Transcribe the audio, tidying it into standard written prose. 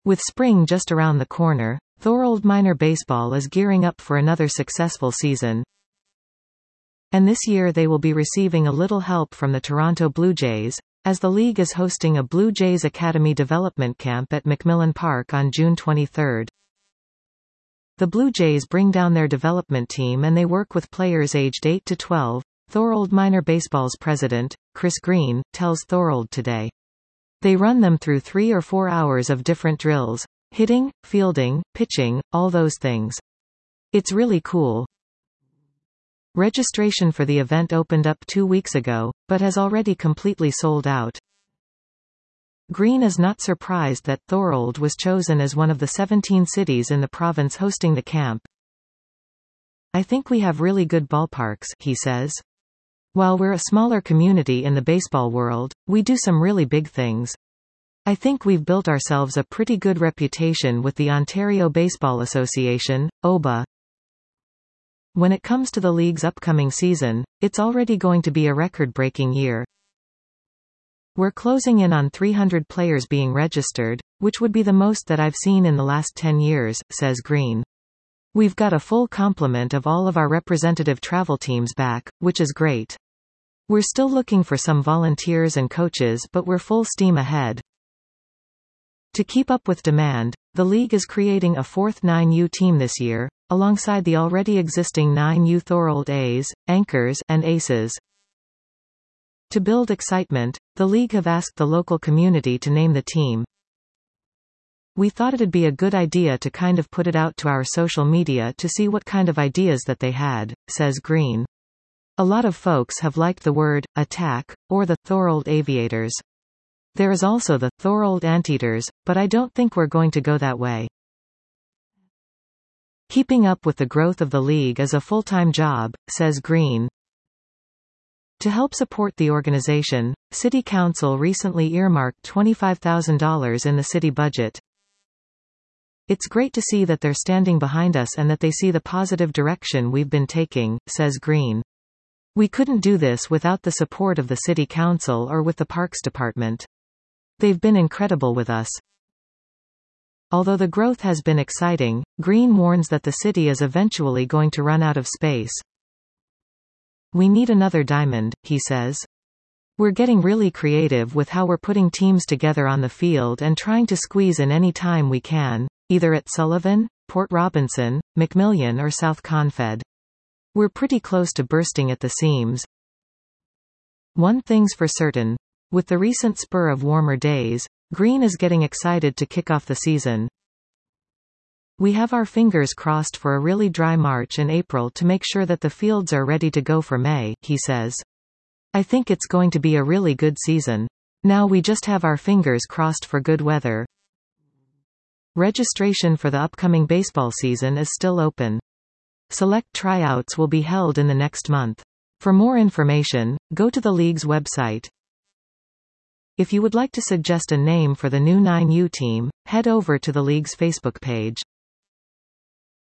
With spring just around the corner, Thorold Minor Baseball is gearing up for another successful season. And this year they will be receiving a little help from the Toronto Blue Jays, as the league is hosting a Blue Jays Academy Development Camp at McMillan Park on June 23. The Blue Jays bring down their development team and they work with players aged 8 to 12, Thorold Minor Baseball's president, Chris Green, tells Thorold Today. They run them through 3 or 4 hours of different drills, hitting, fielding, pitching, all those things. It's really cool. Registration for the event opened up 2 weeks ago, but has already completely sold out. Green is not surprised that Thorold was chosen as one of the 17 cities in the province hosting the camp. I think we have really good ballparks, he says. While we're a smaller community in the baseball world, we do some really big things. I think we've built ourselves a pretty good reputation with the Ontario Baseball Association, OBA. When it comes to the league's upcoming season, it's already going to be a record-breaking year. We're closing in on 300 players being registered, which would be the most that I've seen in the last 10 years, says Green. We've got a full complement of all of our representative travel teams back, which is great. We're still looking for some volunteers and coaches, but we're full steam ahead. To keep up with demand, the league is creating a fourth 9U team this year, alongside the already existing 9U Thorold A's, Anchors, and Aces. To build excitement, the league have asked the local community to name the team. We thought it'd be a good idea to kind of put it out to our social media to see what kind of ideas that they had, says Green. A lot of folks have liked the word attack, or the Thorold Aviators. There is also the Thorold Anteaters, but I don't think we're going to go that way. Keeping up with the growth of the league is a full-time job, says Green. To help support the organization, City Council recently earmarked $25,000 in the city budget. It's great to see that they're standing behind us and that they see the positive direction we've been taking, says Green. We couldn't do this without the support of the City Council or with the Parks Department. They've been incredible with us. Although the growth has been exciting, Green warns that the city is eventually going to run out of space. We need another diamond, he says. We're getting really creative with how we're putting teams together on the field and trying to squeeze in any time we can, either at Sullivan, Port Robinson, McMillan or South Confed. We're pretty close to bursting at the seams. One thing's for certain. With the recent spur of warmer days, Green is getting excited to kick off the season. We have our fingers crossed for a really dry March and April to make sure that the fields are ready to go for May, he says. I think it's going to be a really good season. Now we just have our fingers crossed for good weather. Registration for the upcoming baseball season is still open. Select tryouts will be held in the next month. For more information, go to the league's website. If you would like to suggest a name for the new 9U team, head over to the league's Facebook page.